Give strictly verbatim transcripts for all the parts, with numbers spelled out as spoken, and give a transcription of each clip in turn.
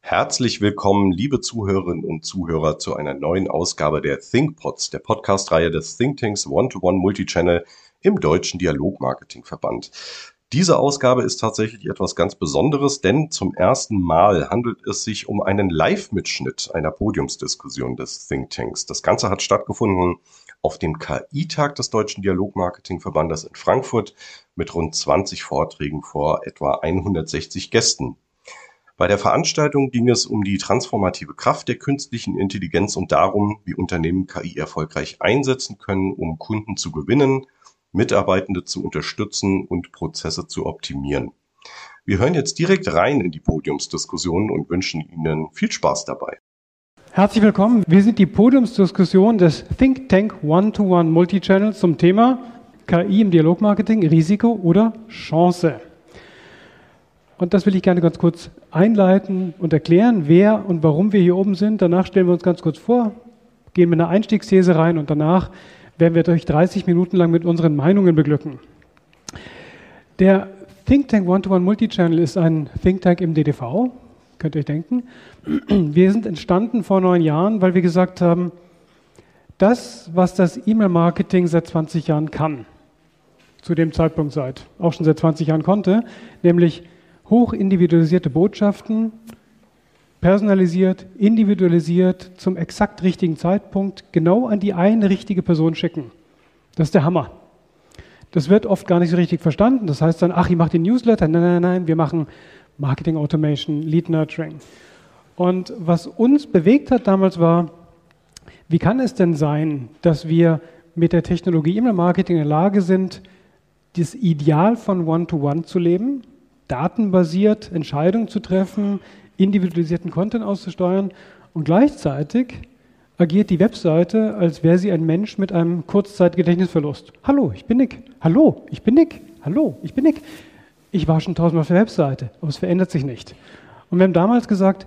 Herzlich willkommen, liebe Zuhörerinnen und Zuhörer, zu einer neuen Ausgabe der ThinkPods, der Podcast-Reihe des Thinktanks One-to-One Multichannel im Deutschen Dialogmarketing-Verband. Diese Ausgabe ist tatsächlich etwas ganz Besonderes, denn zum ersten Mal handelt es sich um einen Live-Mitschnitt einer Podiumsdiskussion des Thinktanks. Das Ganze hat stattgefunden auf dem K I-Tag des Deutschen Dialogmarketing-Verbandes in Frankfurt mit rund zwanzig Vorträgen vor etwa hundertsechzig Gästen. Bei der Veranstaltung ging es um die transformative Kraft der künstlichen Intelligenz und darum, wie Unternehmen K I erfolgreich einsetzen können, um Kunden zu gewinnen, Mitarbeitende zu unterstützen und Prozesse zu optimieren. Wir hören jetzt direkt rein in die Podiumsdiskussion und wünschen Ihnen viel Spaß dabei. Herzlich willkommen. Wir sind die Podiumsdiskussion des Think Tank One-to-One Multichannel zum Thema K I im Dialogmarketing, Risiko oder Chance. Und das will ich gerne ganz kurz einleiten und erklären, wer und warum wir hier oben sind. Danach stellen wir uns ganz kurz vor, gehen mit einer Einstiegsthese rein und danach werden wir euch dreißig Minuten lang mit unseren Meinungen beglücken. Der Think Tank One-to-One Multichannel ist ein Think Tank im D D V, könnt ihr euch denken. Wir sind entstanden vor neun Jahren, weil wir gesagt haben, das, was das E-Mail-Marketing seit zwanzig Jahren kann, zu dem Zeitpunkt seit, auch schon seit zwanzig Jahren konnte, nämlich hoch individualisierte Botschaften, personalisiert, individualisiert, zum exakt richtigen Zeitpunkt, genau an die eine richtige Person schicken. Das ist der Hammer. Das wird oft gar nicht so richtig verstanden. Das heißt dann, ach, ich mache den Newsletter. Nein, nein, nein, wir machen Marketing Automation, Lead Nurturing. Und was uns bewegt hat damals war, wie kann es denn sein, dass wir mit der Technologie E-Mail-Marketing in der Lage sind, das Ideal von One-to-One zu leben, datenbasiert Entscheidungen zu treffen, individualisierten Content auszusteuern und gleichzeitig agiert die Webseite, als wäre sie ein Mensch mit einem Kurzzeitgedächtnisverlust. Hallo, ich bin Nick. Hallo, ich bin Nick. Hallo, ich bin Nick. Ich war schon tausendmal auf der Webseite, aber es verändert sich nicht. Und wir haben damals gesagt,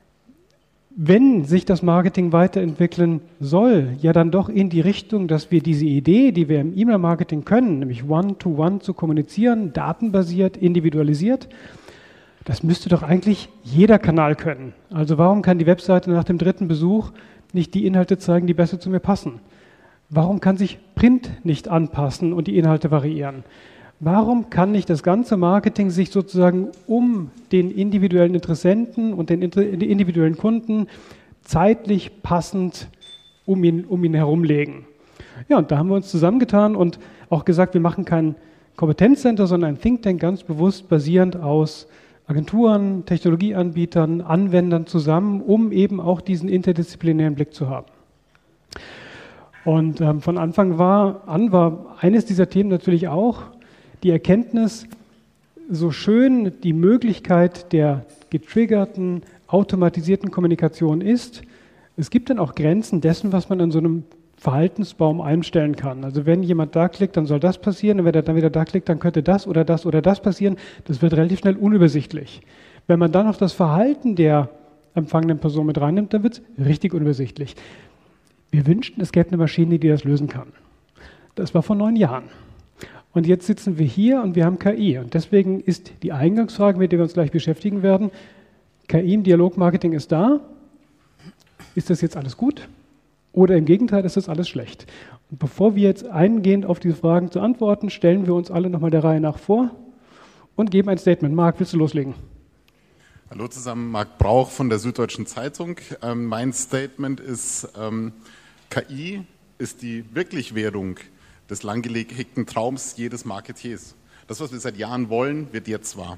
wenn sich das Marketing weiterentwickeln soll, ja dann doch in die Richtung, dass wir diese Idee, die wir im E-Mail-Marketing können, nämlich One-to-One zu kommunizieren, datenbasiert, individualisiert, das müsste doch eigentlich jeder Kanal können. Also warum kann die Webseite nach dem dritten Besuch nicht die Inhalte zeigen, die besser zu mir passen? Warum kann sich Print nicht anpassen und die Inhalte variieren? Warum kann nicht das ganze Marketing sich sozusagen um den individuellen Interessenten und den individuellen Kunden zeitlich passend um ihn, um ihn herumlegen? Ja, und da haben wir uns zusammengetan und auch gesagt, wir machen kein Kompetenzcenter, sondern ein Think Tank ganz bewusst basierend aus Agenturen, Technologieanbietern, Anwendern zusammen, um eben auch diesen interdisziplinären Blick zu haben. Und ähm, von Anfang war, an war eines dieser Themen natürlich auch die Erkenntnis, so schön die Möglichkeit der getriggerten, automatisierten Kommunikation ist, es gibt dann auch Grenzen dessen, was man an so einem Verhaltensbaum einstellen kann. Also wenn jemand da klickt, dann soll das passieren, und wenn er dann wieder da klickt, dann könnte das oder das oder das passieren. Das wird relativ schnell unübersichtlich. Wenn man dann auf das Verhalten der empfangenen Person mit reinnimmt, dann wird es richtig unübersichtlich. Wir wünschten, es gäbe eine Maschine, die das lösen kann. Das war vor neun Jahren. Und jetzt sitzen wir hier und wir haben K I. Und deswegen ist die Eingangsfrage, mit der wir uns gleich beschäftigen werden, K I im Dialogmarketing ist da. Ist das jetzt alles gut? Oder im Gegenteil, ist das alles schlecht? Und bevor wir jetzt eingehend auf diese Fragen zu antworten, stellen wir uns alle nochmal der Reihe nach vor und geben ein Statement. Marc, willst du loslegen? Hallo zusammen, Marc Brauch von der Süddeutschen Zeitung. Ähm, mein Statement ist, ähm, K I ist die Wirklichwerdung des langgehegten Traums jedes Marketiers. Das, was wir seit Jahren wollen, wird jetzt wahr.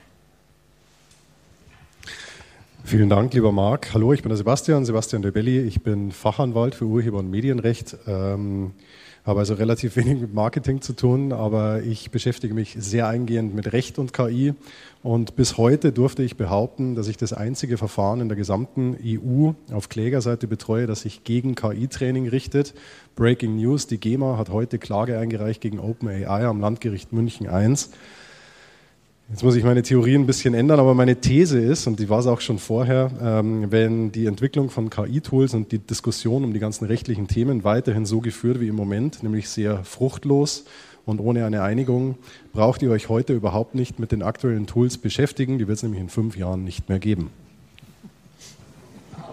Vielen Dank, lieber Marc. Hallo, ich bin der Sebastian, Sebastian de Belli. Ich bin Fachanwalt für Urheber- und Medienrecht, ähm, habe also relativ wenig mit Marketing zu tun, aber ich beschäftige mich sehr eingehend mit Recht und K I. Und bis heute durfte ich behaupten, dass ich das einzige Verfahren in der gesamten E U auf Klägerseite betreue, das sich gegen K I-Training richtet. Breaking News, die GEMA hat heute Klage eingereicht gegen OpenAI am Landgericht München eins. Jetzt muss ich meine Theorie ein bisschen ändern, aber meine These ist, und die war es auch schon vorher, ähm, wenn die Entwicklung von K I-Tools und die Diskussion um die ganzen rechtlichen Themen weiterhin so geführt wie im Moment, nämlich sehr fruchtlos und ohne eine Einigung, braucht ihr euch heute überhaupt nicht mit den aktuellen Tools beschäftigen, die wird es nämlich in fünf Jahren nicht mehr geben.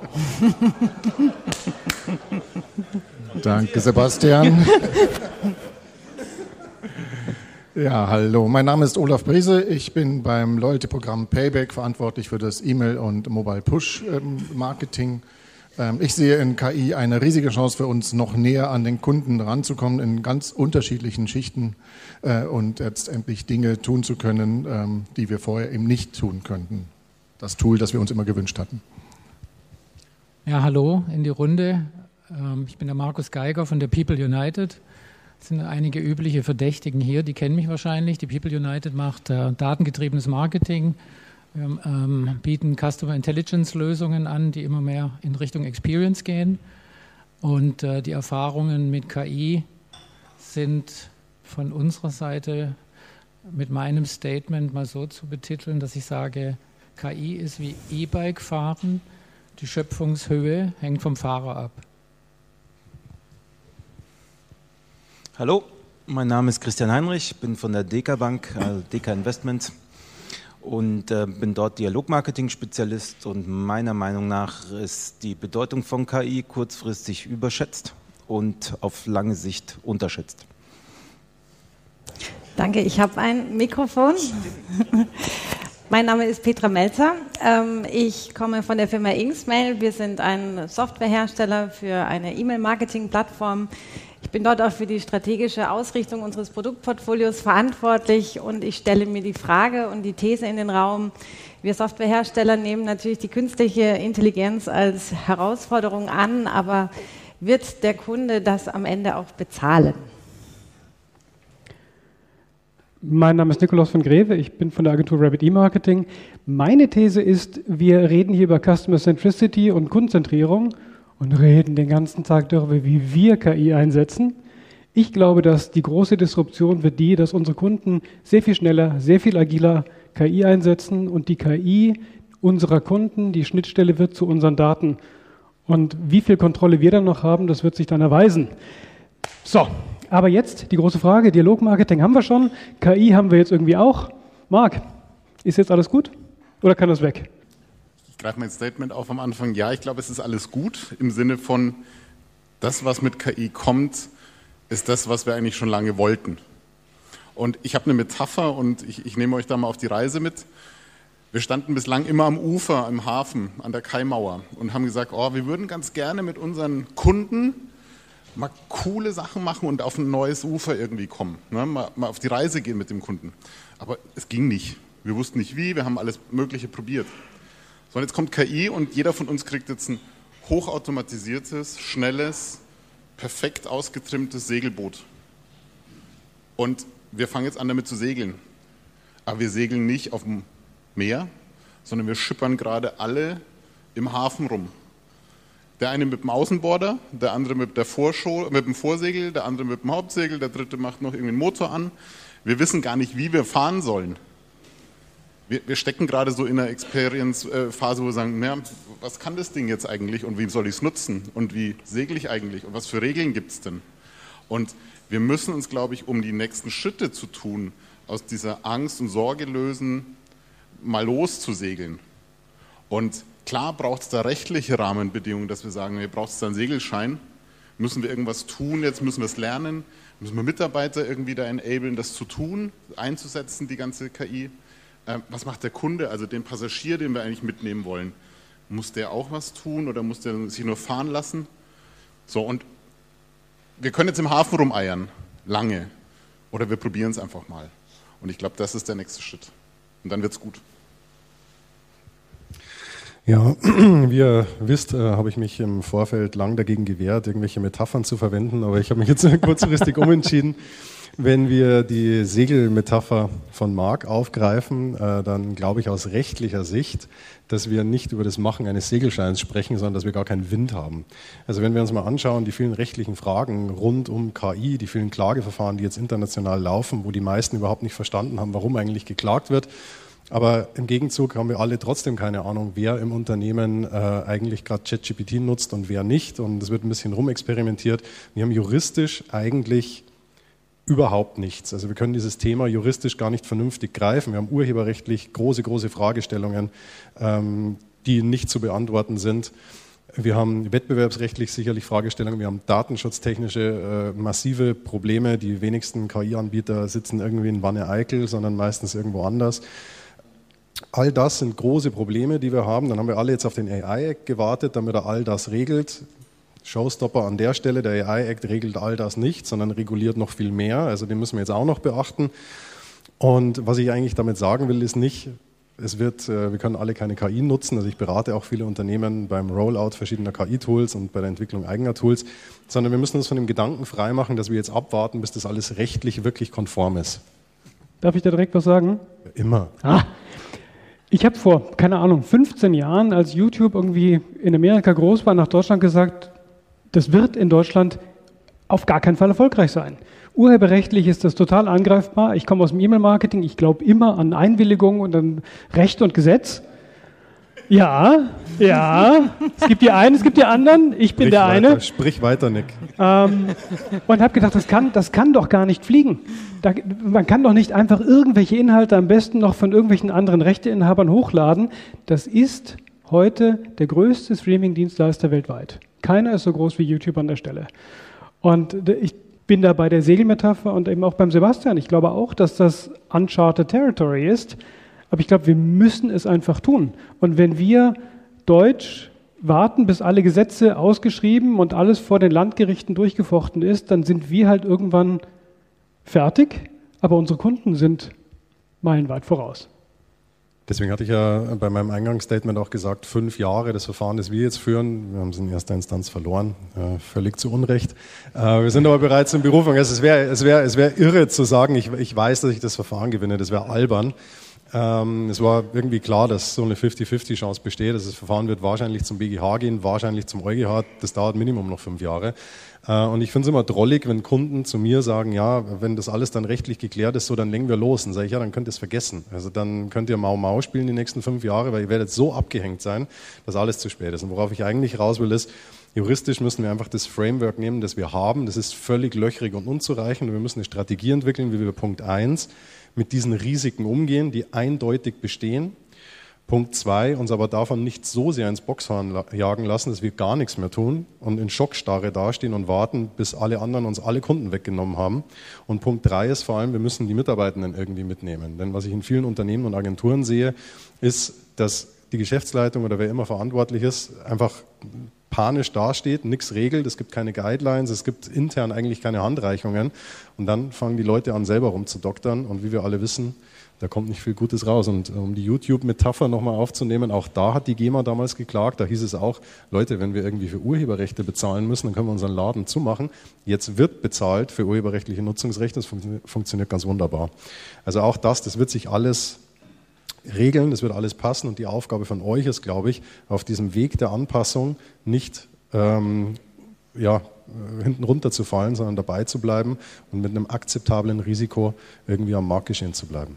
Danke, Sebastian. Ja, hallo, mein Name ist Olaf Briese. Ich bin beim Loyalty-Programm Payback verantwortlich für das E-Mail- und Mobile-Push-Marketing. Ich sehe in K I eine riesige Chance für uns, noch näher an den Kunden ranzukommen, in ganz unterschiedlichen Schichten und letztendlich Dinge tun zu können, die wir vorher eben nicht tun könnten. Das Tool, das wir uns immer gewünscht hatten. Ja, hallo in die Runde. Ich bin der Markus Geiger von der People United. Es sind einige übliche Verdächtigen hier, die kennen mich wahrscheinlich. Die People United macht äh, datengetriebenes Marketing. Wir ähm, bieten Customer Intelligence Lösungen an, die immer mehr in Richtung Experience gehen. Und äh, die Erfahrungen mit K I sind von unserer Seite mit meinem Statement mal so zu betiteln, dass ich sage, K I ist wie E-Bike fahren, die Schöpfungshöhe hängt vom Fahrer ab. Hallo, mein Name ist Christian Heinrich, bin von der Deka Bank, also Deka Investments und äh, bin dort Dialogmarketing-Spezialist und meiner Meinung nach ist die Bedeutung von K I kurzfristig überschätzt und auf lange Sicht unterschätzt. Danke, ich habe ein Mikrofon. Mein Name ist Petra Melzer. Ich komme von der Firma Inksmail. Wir sind ein Softwarehersteller für eine E-Mail-Marketing-Plattform. Ich bin dort auch für die strategische Ausrichtung unseres Produktportfolios verantwortlich und ich stelle mir die Frage und die These in den Raum, wir Softwarehersteller nehmen natürlich die künstliche Intelligenz als Herausforderung an, aber wird der Kunde das am Ende auch bezahlen? Mein Name ist Nikolaus von Greve, ich bin von der Agentur Rabbit E-Marketing. Meine These ist, wir reden hier über Customer Centricity und Kundenzentrierung und reden den ganzen Tag darüber, wie wir K I einsetzen. Ich glaube, dass die große Disruption wird die, dass unsere Kunden sehr viel schneller, sehr viel agiler K I einsetzen und die K I unserer Kunden die Schnittstelle wird zu unseren Daten. Und wie viel Kontrolle wir dann noch haben, das wird sich dann erweisen. So, aber jetzt die große Frage, Dialogmarketing haben wir schon, K I haben wir jetzt irgendwie auch. Marc, ist jetzt alles gut oder kann das weg? Ich greife mein Statement auf am Anfang. Ja, ich glaube, es ist alles gut im Sinne von, das, was mit K I kommt, ist das, was wir eigentlich schon lange wollten. Und ich habe eine Metapher und ich, ich nehme euch da mal auf die Reise mit. Wir standen bislang immer am Ufer, im Hafen, an der Kaimauer und haben gesagt, oh, wir würden ganz gerne mit unseren Kunden mal coole Sachen machen und auf ein neues Ufer irgendwie kommen, ne? mal, mal auf die Reise gehen mit dem Kunden. Aber es ging nicht. Wir wussten nicht wie, wir haben alles Mögliche probiert. So, und jetzt kommt K I und jeder von uns kriegt jetzt ein hochautomatisiertes, schnelles, perfekt ausgetrimmtes Segelboot. Und wir fangen jetzt an, damit zu segeln. Aber wir segeln nicht auf dem Meer, sondern wir schippern gerade alle im Hafen rum. Der eine mit dem Außenborder, der andere mit, der Vorschau, mit dem Vorsegel, der andere mit dem Hauptsegel, der dritte macht noch irgendwie einen Motor an. Wir wissen gar nicht, wie wir fahren sollen. Wir, wir stecken gerade so in einer Experience-Phase, wo wir sagen, ja, was kann das Ding jetzt eigentlich und wie soll ich es nutzen und wie segel ich eigentlich und was für Regeln gibt es denn? Und wir müssen uns, glaube ich, um die nächsten Schritte zu tun, aus dieser Angst und Sorge lösen, mal loszusegeln. Und klar braucht es da rechtliche Rahmenbedingungen, dass wir sagen, wir brauchen da einen Segelschein, müssen wir irgendwas tun, jetzt müssen wir es lernen, müssen wir Mitarbeiter irgendwie da enablen, das zu tun, einzusetzen, die ganze K I. Was macht der Kunde, also den Passagier, den wir eigentlich mitnehmen wollen? Muss der auch was tun oder muss der sich nur fahren lassen? So, und wir können jetzt im Hafen rumeiern, lange, oder wir probieren es einfach mal. Und ich glaube, das ist der nächste Schritt. Und dann wird es gut. Ja, wie ihr wisst, äh, habe ich mich im Vorfeld lang dagegen gewehrt, irgendwelche Metaphern zu verwenden, aber ich habe mich jetzt kurzfristig umentschieden. Wenn wir die Segelmetapher von Marc aufgreifen, äh, dann glaube ich aus rechtlicher Sicht, dass wir nicht über das Machen eines Segelscheins sprechen, sondern dass wir gar keinen Wind haben. Also wenn wir uns mal anschauen, die vielen rechtlichen Fragen rund um K I, die vielen Klageverfahren, die jetzt international laufen, wo die meisten überhaupt nicht verstanden haben, warum eigentlich geklagt wird. Aber im Gegenzug haben wir alle trotzdem keine Ahnung, wer im Unternehmen äh, eigentlich gerade ChatGPT nutzt und wer nicht. Und es wird ein bisschen rumexperimentiert. Wir haben juristisch eigentlich überhaupt nichts. Also wir können dieses Thema juristisch gar nicht vernünftig greifen. Wir haben urheberrechtlich große, große Fragestellungen, ähm, die nicht zu beantworten sind. Wir haben wettbewerbsrechtlich sicherlich Fragestellungen, wir haben datenschutztechnische äh, massive Probleme. Die wenigsten K I-Anbieter sitzen irgendwie in Wanne-Eickel, sondern meistens irgendwo anders. All das sind große Probleme, die wir haben. Dann haben wir alle jetzt auf den A I-Act gewartet, damit er all das regelt. Showstopper an der Stelle, der A I-Act regelt all das nicht, sondern reguliert noch viel mehr. Also den müssen wir jetzt auch noch beachten. Und was ich eigentlich damit sagen will, ist nicht, es wird, wir können alle keine K I nutzen. Also ich berate auch viele Unternehmen beim Rollout verschiedener K I-Tools und bei der Entwicklung eigener Tools, sondern wir müssen uns von dem Gedanken freimachen, dass wir jetzt abwarten, bis das alles rechtlich wirklich konform ist. Darf ich da direkt was sagen? Immer. Ah. Ich habe vor, keine Ahnung, fünfzehn Jahren, als YouTube irgendwie in Amerika groß war, nach Deutschland gesagt, das wird in Deutschland auf gar keinen Fall erfolgreich sein. Urheberrechtlich ist das total angreifbar. Ich komme aus dem E-Mail-Marketing, ich glaube immer an Einwilligung und an Recht und Gesetz. Ja, ja, es gibt die einen, es gibt die anderen, ich bin Sprich der weiter, eine. Sprich weiter, Nick. Ähm, und habe gedacht, das kann, das kann doch gar nicht fliegen. Da, man kann doch nicht einfach irgendwelche Inhalte am besten noch von irgendwelchen anderen Rechteinhabern hochladen. Das ist heute der größte Streaming-Dienstleister weltweit. Keiner ist so groß wie YouTube an der Stelle. Und ich bin da bei der Segelmetapher und eben auch beim Sebastian. Ich glaube auch, dass das uncharted territory ist. Aber ich glaube, wir müssen es einfach tun. Und wenn wir Deutsch warten, bis alle Gesetze ausgeschrieben und alles vor den Landgerichten durchgefochten ist, dann sind wir halt irgendwann fertig, aber unsere Kunden sind meilenweit voraus. Deswegen hatte ich ja bei meinem Eingangsstatement auch gesagt, fünf Jahre, das Verfahren, das wir jetzt führen, wir haben es in erster Instanz verloren, äh, völlig zu Unrecht. Äh, wir sind aber bereits in Berufung. Also es wäre es wär, es wär irre zu sagen, ich, ich weiß, dass ich das Verfahren gewinne, das wäre albern. Ähm, es war irgendwie klar, dass so eine fünfzig fünfzig Chance besteht. Also das Verfahren wird wahrscheinlich zum B G H gehen, wahrscheinlich zum EuGH. Das dauert Minimum noch fünf Jahre. Äh, und ich finde es immer drollig, wenn Kunden zu mir sagen, ja, wenn das alles dann rechtlich geklärt ist, so dann legen wir los. Dann sage ich, ja, dann könnt ihr es vergessen. Also dann könnt ihr Mau Mau spielen die nächsten fünf Jahre, weil ihr werdet so abgehängt sein, dass alles zu spät ist. Und worauf ich eigentlich raus will, ist, juristisch müssen wir einfach das Framework nehmen, das wir haben. Das ist völlig löchrig und unzureichend. Und wir müssen eine Strategie entwickeln, wie wir Punkt eins mit diesen Risiken umgehen, die eindeutig bestehen. Punkt zwei, uns aber davon nicht so sehr ins Boxhorn jagen lassen, dass wir gar nichts mehr tun und in Schockstarre dastehen und warten, bis alle anderen uns alle Kunden weggenommen haben. Und Punkt drei ist vor allem, wir müssen die Mitarbeitenden irgendwie mitnehmen. Denn was ich in vielen Unternehmen und Agenturen sehe, ist, dass die Geschäftsleitung oder wer immer verantwortlich ist, einfach panisch dasteht, nichts regelt, es gibt keine Guidelines, es gibt intern eigentlich keine Handreichungen und dann fangen die Leute an, selber rumzudoktern und wie wir alle wissen, da kommt nicht viel Gutes raus. Und um die YouTube-Metapher nochmal aufzunehmen, auch da hat die GEMA damals geklagt, da hieß es auch, Leute, wenn wir irgendwie für Urheberrechte bezahlen müssen, dann können wir unseren Laden zumachen. Jetzt wird bezahlt für urheberrechtliche Nutzungsrechte, das fun- funktioniert ganz wunderbar. Also auch das, das wird sich alles regeln, das wird alles passen und die Aufgabe von euch ist, glaube ich, auf diesem Weg der Anpassung nicht ähm, ja, hinten runterzufallen, sondern dabei zu bleiben und mit einem akzeptablen Risiko irgendwie am Marktgeschehen zu bleiben.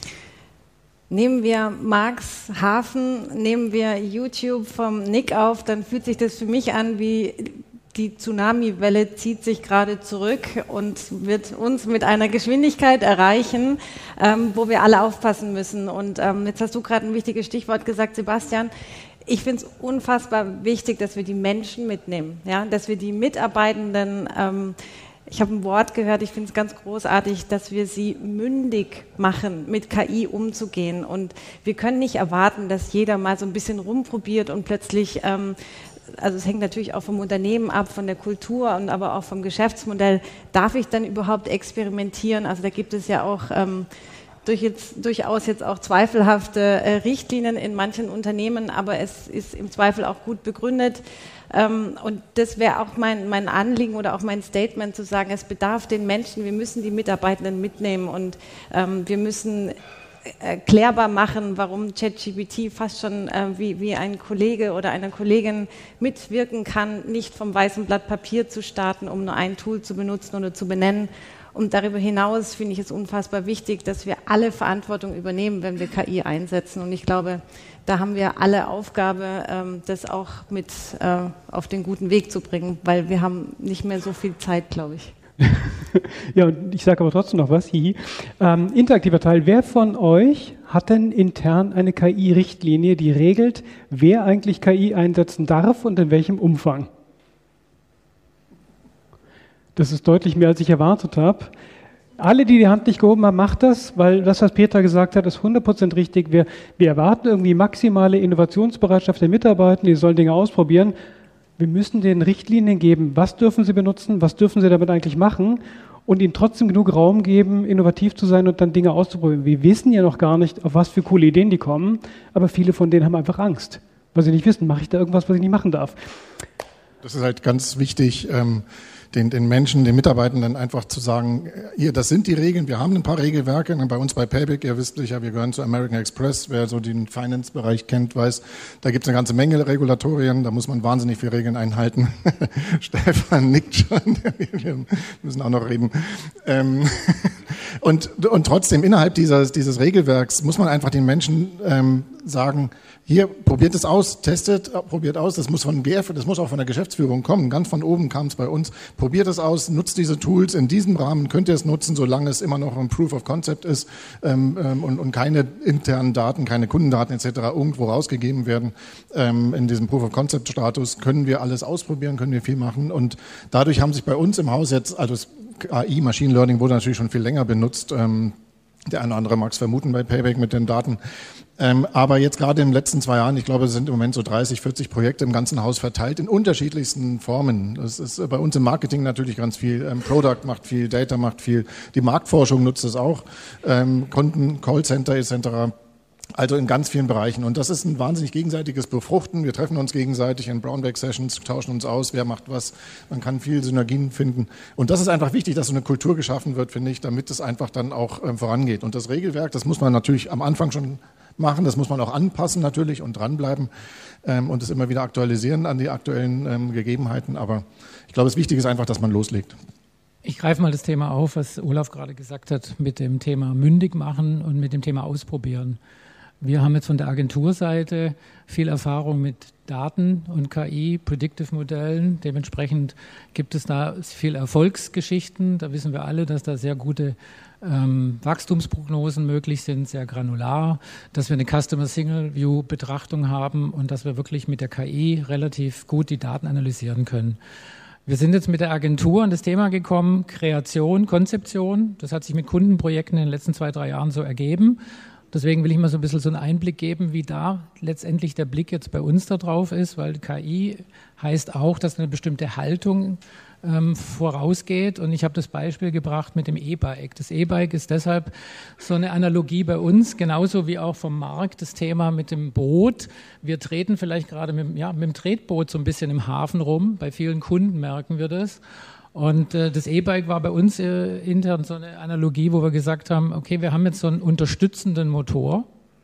Nehmen wir Marx Hafen, nehmen wir YouTube vom Nick auf, dann fühlt sich das für mich an wie die Tsunami-Welle zieht sich gerade zurück und wird uns mit einer Geschwindigkeit erreichen, ähm, wo wir alle aufpassen müssen. Und ähm, jetzt hast du gerade ein wichtiges Stichwort gesagt, Sebastian. Ich finde es unfassbar wichtig, dass wir die Menschen mitnehmen, ja? Dass wir die Mitarbeitenden, ähm, ich habe ein Wort gehört, ich finde es ganz großartig, dass wir sie mündig machen, mit K I umzugehen. Und wir können nicht erwarten, dass jeder mal so ein bisschen rumprobiert und plötzlich... Ähm, also es hängt natürlich auch vom Unternehmen ab, von der Kultur und aber auch vom Geschäftsmodell. Darf ich dann überhaupt experimentieren? Also da gibt es ja auch ähm, durch jetzt, durchaus jetzt auch zweifelhafte äh, Richtlinien in manchen Unternehmen, aber es ist im Zweifel auch gut begründet. Ähm, und das wäre auch mein, mein Anliegen oder auch mein Statement zu sagen, es bedarf den Menschen, wir müssen die Mitarbeitenden mitnehmen und ähm, wir müssen erklärbar machen, warum ChatGPT fast schon äh, wie, wie ein Kollege oder eine Kollegin mitwirken kann, nicht vom weißen Blatt Papier zu starten, um nur ein Tool zu benutzen oder zu benennen. Und darüber hinaus finde ich es unfassbar wichtig, dass wir alle Verantwortung übernehmen, wenn wir K I einsetzen. Und ich glaube, da haben wir alle Aufgabe, ähm, das auch mit äh, auf den guten Weg zu bringen, weil wir haben nicht mehr so viel Zeit, glaube ich. Ja, und ich sage aber trotzdem noch was. Hihi. Ähm, interaktiver Teil. Wer von euch hat denn intern eine K I-Richtlinie, die regelt, wer eigentlich K I einsetzen darf und in welchem Umfang? Das ist deutlich mehr, als ich erwartet habe. Alle, die die Hand nicht gehoben haben, macht das, weil das, was Petra gesagt hat, ist hundert Prozent richtig. Wir, wir erwarten irgendwie maximale Innovationsbereitschaft der Mitarbeiter, die sollen Dinge ausprobieren. Wir müssen den Richtlinien geben, was dürfen sie benutzen, was dürfen sie damit eigentlich machen und ihnen trotzdem genug Raum geben, innovativ zu sein und dann Dinge auszuprobieren. Wir wissen ja noch gar nicht, auf was für coole Ideen die kommen, aber viele von denen haben einfach Angst, weil sie nicht wissen, mache ich da irgendwas, was ich nicht machen darf. Das ist halt ganz wichtig, ähm, den, den Menschen, den Mitarbeitenden einfach zu sagen, hier, das sind die Regeln, wir haben ein paar Regelwerke, bei uns bei Payback, ihr wisst sicher, wir gehören zu American Express, wer so den Finance-Bereich kennt, weiß, da gibt es eine ganze Menge Regulatorien, da muss man wahnsinnig viele Regeln einhalten. Stefan nickt schon, wir müssen auch noch reden. Ähm, und, und trotzdem, innerhalb dieses, dieses Regelwerks muss man einfach den Menschen ähm, sagen, hier, probiert es aus, testet, probiert aus, das muss von G F, das muss auch von der Geschäftsführung kommen, ganz von oben kam es bei uns, probiert es aus, nutzt diese Tools, in diesem Rahmen könnt ihr es nutzen, solange es immer noch ein Proof of Concept ist ähm, ähm, und, und keine internen Daten, keine Kundendaten et cetera irgendwo rausgegeben werden. Ähm, in diesem Proof of Concept Status können wir alles ausprobieren, können wir viel machen und dadurch haben sich bei uns im Haus jetzt, also das A I, Machine Learning wurde natürlich schon viel länger benutzt, ähm, der eine oder andere mag es vermuten bei Payback mit den Daten. Ähm, aber jetzt gerade in den letzten zwei Jahren, ich glaube, es sind im Moment so dreißig, vierzig Projekte im ganzen Haus verteilt in unterschiedlichsten Formen. Das ist bei uns im Marketing natürlich ganz viel. Ähm, Product macht viel, Data macht viel. Die Marktforschung nutzt es auch. Ähm, Kunden, Callcenter et cetera. Also in ganz vielen Bereichen. Und das ist ein wahnsinnig gegenseitiges Befruchten. Wir treffen uns gegenseitig in Brownback-Sessions, tauschen uns aus, wer macht was. Man kann viel Synergien finden. Und das ist einfach wichtig, dass so eine Kultur geschaffen wird, finde ich, damit es einfach dann auch ähm, vorangeht. Und das Regelwerk, das muss man natürlich am Anfang schon machen, das muss man auch anpassen natürlich und dranbleiben ähm, und es immer wieder aktualisieren an die aktuellen ähm, Gegebenheiten. Aber ich glaube, das Wichtige ist einfach, dass man loslegt. Ich greife mal das Thema auf, was Olaf gerade gesagt hat, mit dem Thema mündig machen und mit dem Thema ausprobieren. Wir haben jetzt von der Agenturseite viel Erfahrung mit Daten und K I, Predictive-Modellen. Dementsprechend gibt es da viel Erfolgsgeschichten. Da wissen wir alle, dass da sehr gute ähm, Wachstumsprognosen möglich sind, sehr granular, dass wir eine Customer-Single-View-Betrachtung haben und dass wir wirklich mit der K I relativ gut die Daten analysieren können. Wir sind jetzt mit der Agentur an das Thema gekommen, Kreation, Konzeption. Das hat sich mit Kundenprojekten in den letzten zwei, drei Jahren so ergeben. Deswegen will ich mal so ein bisschen so einen Einblick geben, wie da letztendlich der Blick jetzt bei uns da drauf ist, weil K I heißt auch, dass eine bestimmte Haltung ähm, vorausgeht. Und ich habe das Beispiel gebracht mit dem E-Bike. Das E-Bike ist deshalb so eine Analogie bei uns, genauso wie auch vom Markt das Thema mit dem Boot. Wir treten vielleicht gerade mit, ja, mit dem Tretboot so ein bisschen im Hafen rum. Bei vielen Kunden merken wir das. Und äh, das E-Bike war bei uns äh, intern so eine Analogie, wo wir gesagt haben, okay, wir haben jetzt so einen unterstützenden Motor,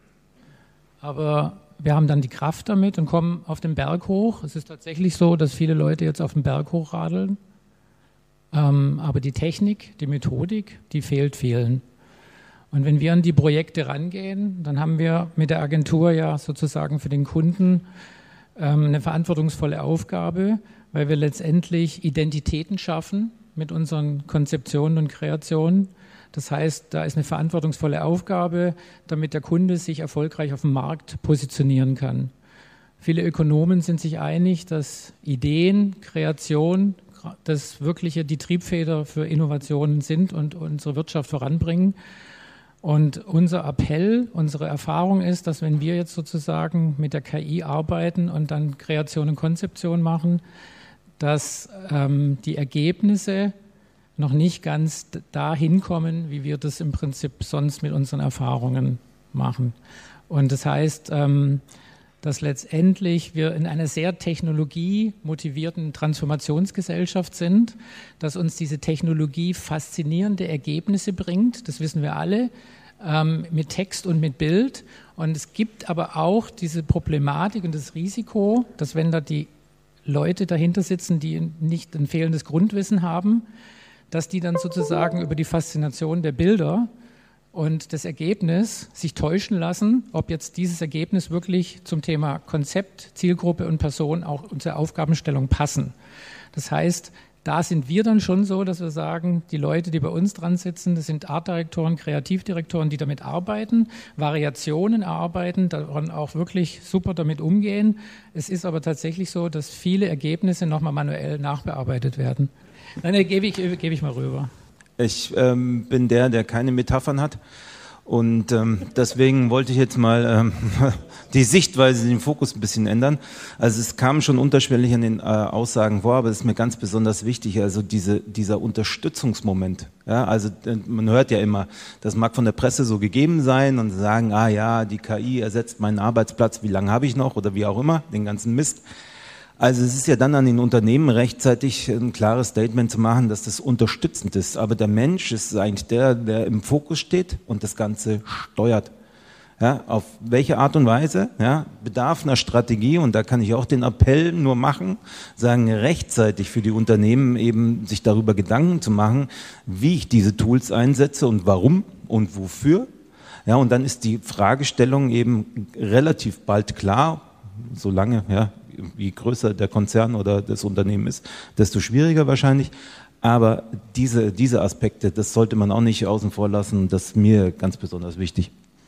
aber wir haben dann die Kraft damit und kommen auf den Berg hoch. Es ist tatsächlich so, dass viele Leute jetzt auf den Berg hochradeln, ähm, aber die Technik, die Methodik, die fehlt vielen. Und wenn wir an die Projekte rangehen, dann haben wir mit der Agentur ja sozusagen für den Kunden ähm, eine verantwortungsvolle Aufgabe, weil wir letztendlich Identitäten schaffen mit unseren Konzeptionen und Kreationen. Das heißt, da ist eine verantwortungsvolle Aufgabe, damit der Kunde sich erfolgreich auf dem Markt positionieren kann. Viele Ökonomen sind sich einig, dass Ideen, Kreation, das wirkliche die Triebfeder für Innovationen sind und unsere Wirtschaft voranbringen. Und unser Appell, unsere Erfahrung ist, dass wenn wir jetzt sozusagen mit der K I arbeiten und dann Kreation und Konzeption machen, dass ähm, die Ergebnisse noch nicht ganz dahin kommen, wie wir das im Prinzip sonst mit unseren Erfahrungen machen. Und das heißt, ähm, dass letztendlich wir in einer sehr technologiemotivierten Transformationsgesellschaft sind, dass uns diese Technologie faszinierende Ergebnisse bringt, das wissen wir alle, ähm, mit Text und mit Bild. Und es gibt aber auch diese Problematik und das Risiko, dass wenn da die Leute dahinter sitzen, die nicht ein fehlendes Grundwissen haben, dass die dann sozusagen über die Faszination der Bilder und das Ergebnis sich täuschen lassen, ob jetzt dieses Ergebnis wirklich zum Thema Konzept, Zielgruppe und Person auch unsere Aufgabenstellung passen. Das heißt, Da sind wir dann schon so, dass wir sagen, die Leute, die bei uns dran sitzen, das sind Artdirektoren, Kreativdirektoren, die damit arbeiten, Variationen erarbeiten, daran auch wirklich super damit umgehen. Es ist aber tatsächlich so, dass viele Ergebnisse nochmal manuell nachbearbeitet werden. Nein, nee, gebe ich, gebe ich mal rüber. Ich ähm, bin der, der keine Metaphern hat. Und ähm, deswegen wollte ich jetzt mal ähm, die Sichtweise, den Fokus ein bisschen ändern. Also es kam schon unterschwellig an den äh, Aussagen vor, aber es ist mir ganz besonders wichtig, also diese, dieser Unterstützungsmoment. Ja, also äh, man hört ja immer, das mag von der Presse so gegeben sein und sagen, ah ja, die K I ersetzt meinen Arbeitsplatz, wie lange habe ich noch oder wie auch immer, den ganzen Mist. Also es ist ja dann an den Unternehmen rechtzeitig ein klares Statement zu machen, dass das unterstützend ist. Aber der Mensch ist eigentlich der, der im Fokus steht und das Ganze steuert. Ja, auf welche Art und Weise? Ja, bedarf einer Strategie, und da kann ich auch den Appell nur machen, sagen, rechtzeitig für die Unternehmen eben sich darüber Gedanken zu machen, wie ich diese Tools einsetze und warum und wofür. Ja, und dann ist die Fragestellung eben relativ bald klar, solange, ja, je größer der Konzern oder das Unternehmen ist, desto schwieriger wahrscheinlich. Aber diese, diese Aspekte, das sollte man auch nicht außen vor lassen. Das ist mir ganz besonders wichtig.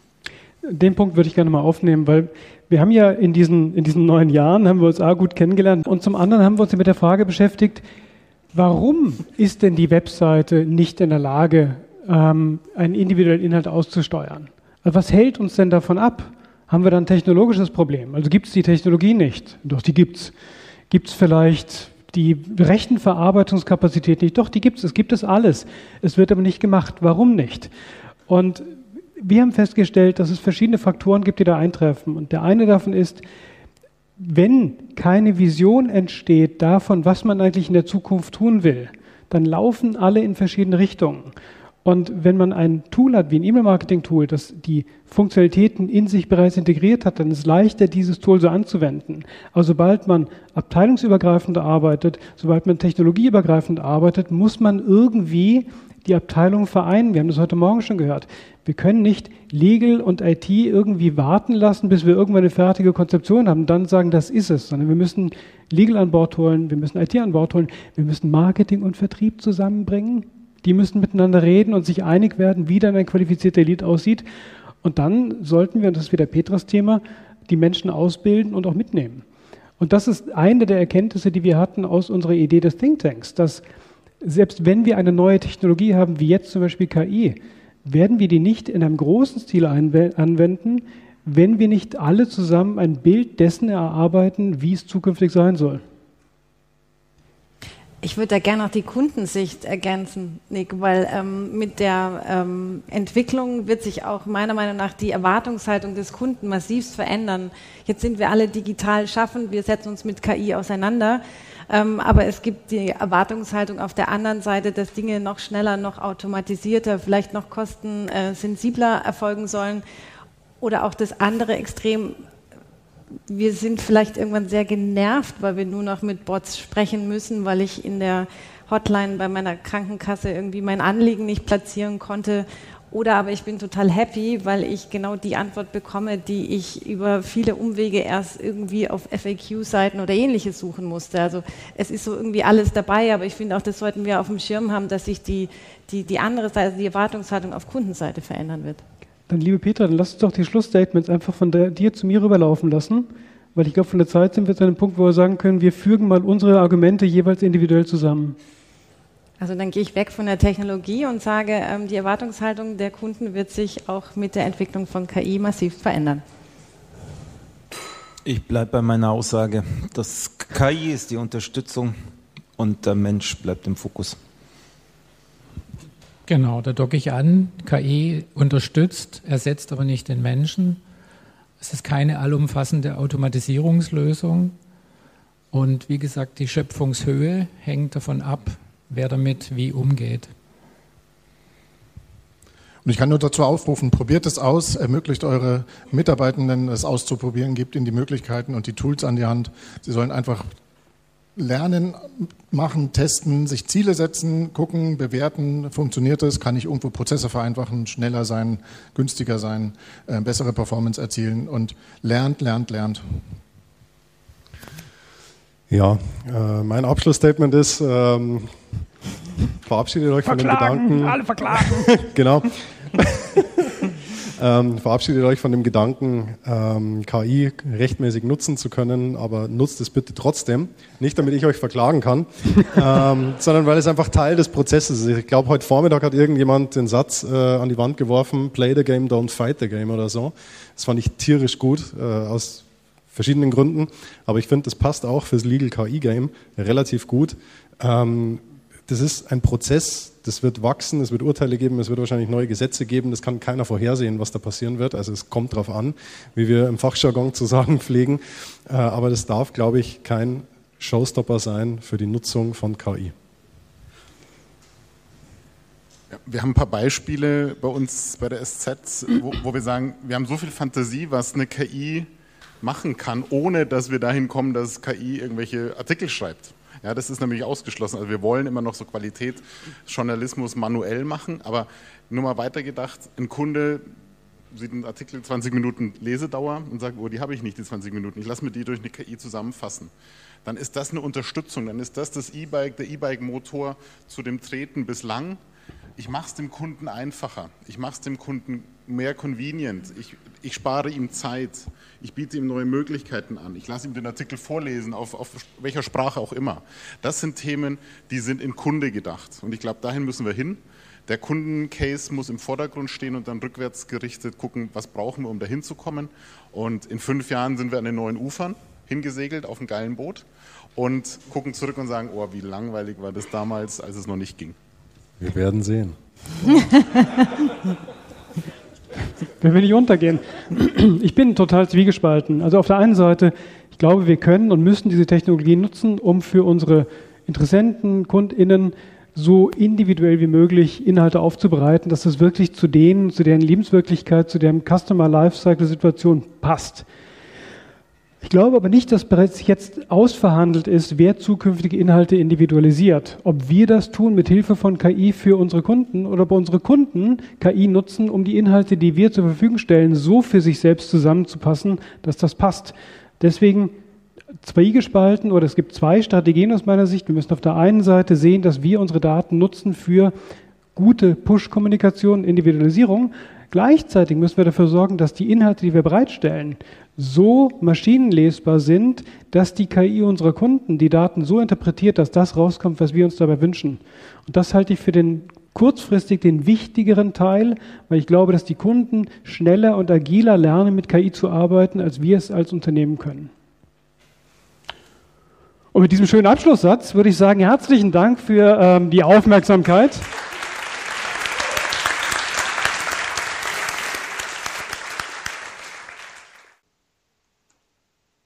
Den Punkt würde ich gerne mal aufnehmen, weil wir haben ja in diesen, in diesen neun Jahren, haben wir uns A, gut kennengelernt, und zum anderen haben wir uns mit der Frage beschäftigt, warum ist denn die Webseite nicht in der Lage, ähm, einen individuellen Inhalt auszusteuern? Also was hält uns denn davon ab? Haben wir dann ein technologisches Problem? Also gibt es die Technologie nicht? Doch, die gibt es. Gibt es vielleicht die Rechenverarbeitungskapazität nicht? Doch, die gibt es. Es gibt es alles. Es wird aber nicht gemacht. Warum nicht? Und wir haben festgestellt, dass es verschiedene Faktoren gibt, die da eintreffen. Und der eine davon ist, wenn keine Vision entsteht davon, was man eigentlich in der Zukunft tun will, dann laufen alle in verschiedene Richtungen. Und wenn man ein Tool hat, wie ein E-Mail-Marketing-Tool, das die Funktionalitäten in sich bereits integriert hat, dann ist es leichter, dieses Tool so anzuwenden. Aber sobald man abteilungsübergreifend arbeitet, sobald man technologieübergreifend arbeitet, muss man irgendwie die Abteilungen vereinen. Wir haben das heute Morgen schon gehört. Wir können nicht Legal und I T irgendwie warten lassen, bis wir irgendwann eine fertige Konzeption haben und dann sagen, das ist es. Sondern wir müssen Legal an Bord holen, wir müssen I T an Bord holen, wir müssen Marketing und Vertrieb zusammenbringen. Die müssen miteinander reden und sich einig werden, wie dann ein qualifizierter Lead aussieht. Und dann sollten wir, und das ist wieder Petras Thema, die Menschen ausbilden und auch mitnehmen. Und das ist eine der Erkenntnisse, die wir hatten aus unserer Idee des Thinktanks, dass selbst wenn wir eine neue Technologie haben, wie jetzt zum Beispiel K I, werden wir die nicht in einem großen Stil anwenden, wenn wir nicht alle zusammen ein Bild dessen erarbeiten, wie es zukünftig sein soll. Ich würde da gerne noch die Kundensicht ergänzen, Nick, weil ähm, mit der ähm, Entwicklung wird sich auch meiner Meinung nach die Erwartungshaltung des Kunden massivst verändern. Jetzt sind wir alle digital schaffend, wir setzen uns mit K I auseinander, ähm, aber es gibt die Erwartungshaltung auf der anderen Seite, dass Dinge noch schneller, noch automatisierter, vielleicht noch kostensensibler erfolgen sollen, oder auch das andere Extrem. Wir sind vielleicht irgendwann sehr genervt, weil wir nur noch mit Bots sprechen müssen, weil ich in der Hotline bei meiner Krankenkasse irgendwie mein Anliegen nicht platzieren konnte. Oder aber ich bin total happy, weil ich genau die Antwort bekomme, die ich über viele Umwege erst irgendwie auf F A Q-Seiten oder Ähnliches suchen musste. Also es ist so irgendwie alles dabei, aber ich finde auch, das sollten wir auf dem Schirm haben, dass sich die, die, die andere Seite, die Erwartungshaltung auf Kundenseite verändern wird. Dann, liebe Petra, dann lass uns doch die Schlussstatements einfach von der, dir zu mir rüberlaufen lassen, weil ich glaube, von der Zeit sind wir zu einem Punkt, wo wir sagen können, wir fügen mal unsere Argumente jeweils individuell zusammen. Also dann gehe ich weg von der Technologie und sage, ähm, die Erwartungshaltung der Kunden wird sich auch mit der Entwicklung von K I massiv verändern. Ich bleibe bei meiner Aussage, das K I ist die Unterstützung und der Mensch bleibt im Fokus. Genau, da docke ich an. K I unterstützt, ersetzt aber nicht den Menschen. Es ist keine allumfassende Automatisierungslösung. Und wie gesagt, die Schöpfungshöhe hängt davon ab, wer damit wie umgeht. Und ich kann nur dazu aufrufen, probiert es aus, ermöglicht eure Mitarbeitenden es auszuprobieren, gebt ihnen die Möglichkeiten und die Tools an die Hand. Sie sollen einfach lernen, machen, testen, sich Ziele setzen, gucken, bewerten, funktioniert es, kann ich irgendwo Prozesse vereinfachen, schneller sein, günstiger sein, äh, bessere Performance erzielen und lernt, lernt, lernt. Ja, äh, mein Abschlussstatement ist, ähm, verabschiedet euch von Verklagen, dem Gedanken. alle verklagen. Genau. ähm, verabschiedet euch von dem Gedanken, ähm, K I rechtmäßig nutzen zu können, aber nutzt es bitte trotzdem. Nicht, damit ich euch verklagen kann, ähm, sondern weil es einfach Teil des Prozesses ist. Ich glaube, heute Vormittag hat irgendjemand den Satz äh, an die Wand geworfen, play the game, don't fight the game oder so. Das fand ich tierisch gut, äh, aus verschiedenen Gründen, aber ich finde, das passt auch fürs Legal K I-Game relativ gut. Ähm, das ist ein Prozess, das wird wachsen, es wird Urteile geben, es wird wahrscheinlich neue Gesetze geben, das kann keiner vorhersehen, was da passieren wird, also es kommt drauf an, wie wir im Fachjargon zu sagen pflegen, äh, aber das darf, glaube ich, kein Showstopper sein für die Nutzung von K I. Ja, wir haben ein paar Beispiele bei uns bei der S Z, wo, wo wir sagen, wir haben so viel Fantasie, was eine K I machen kann, ohne dass wir dahin kommen, dass K I irgendwelche Artikel schreibt. Ja, das ist nämlich ausgeschlossen. Also wir wollen immer noch so Qualitätsjournalismus manuell machen, aber nur mal weitergedacht, ein Kunde sieht einen Artikel, zwanzig Minuten Lesedauer und sagt, oh, die habe ich nicht, die zwanzig Minuten, ich lasse mir die durch eine K I zusammenfassen. Dann ist das eine Unterstützung, dann ist das das E-Bike, der E-Bike-Motor zu dem Treten bislang. Ich mache es dem Kunden einfacher, ich mache es dem Kunden mehr convenient, ich, ich spare ihm Zeit, ich biete ihm neue Möglichkeiten an, ich lasse ihm den Artikel vorlesen, auf, auf welcher Sprache auch immer. Das sind Themen, die sind in Kunde gedacht und ich glaube, dahin müssen wir hin. Der Kundencase muss im Vordergrund stehen und dann rückwärts gerichtet gucken, was brauchen wir, um dahin zu kommen. Und in fünf Jahren sind wir an den neuen Ufern hingesegelt auf einem geilen Boot und gucken zurück und sagen, oh, wie langweilig war das damals, als es noch nicht ging. Wir werden sehen. Wir will nicht untergehen. Ich bin total zwiegespalten. Also auf der einen Seite, ich glaube, wir können und müssen diese Technologien nutzen, um für unsere Interessenten, KundInnen so individuell wie möglich Inhalte aufzubereiten, dass das wirklich zu denen, zu deren Lebenswirklichkeit, zu deren Customer Lifecycle Situation passt. Ich glaube aber nicht, dass bereits jetzt ausverhandelt ist, wer zukünftige Inhalte individualisiert. Ob wir das tun mit Hilfe von K I für unsere Kunden oder ob unsere Kunden K I nutzen, um die Inhalte, die wir zur Verfügung stellen, so für sich selbst zusammenzupassen, dass das passt. Deswegen zwiegespalten oder es gibt zwei Strategien aus meiner Sicht. Wir müssen auf der einen Seite sehen, dass wir unsere Daten nutzen für gute Push-Kommunikation, Individualisierung. Gleichzeitig müssen wir dafür sorgen, dass die Inhalte, die wir bereitstellen, so maschinenlesbar sind, dass die K I unserer Kunden die Daten so interpretiert, dass das rauskommt, was wir uns dabei wünschen. Und das halte ich für den kurzfristig den wichtigeren Teil, weil ich glaube, dass die Kunden schneller und agiler lernen, mit K I zu arbeiten, als wir es als Unternehmen können. Und mit diesem schönen Abschlusssatz würde ich sagen, herzlichen Dank für ähm, die Aufmerksamkeit.